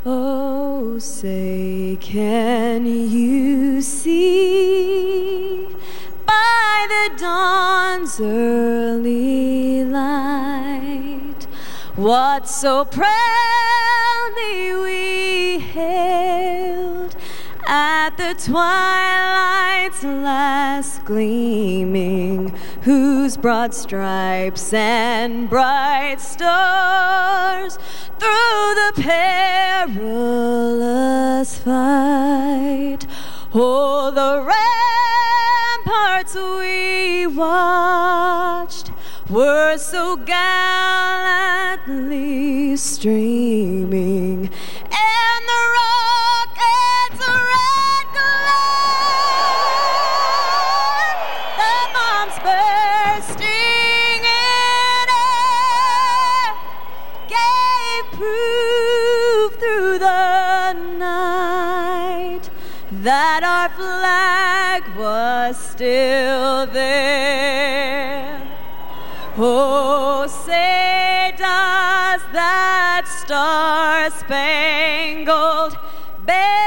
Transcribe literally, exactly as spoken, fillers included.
Oh, say, can you see by the dawn's early light what so proudly we hailed at the twilight's last gleaming, whose broad stripes and bright stars through the perilous fight, oh, the ramparts we watched were so gallantly streaming, and the rockets' red glare, the bombs bursting in air, gave proof through the night that our flag was still there. Oh, say does that star-spangled banner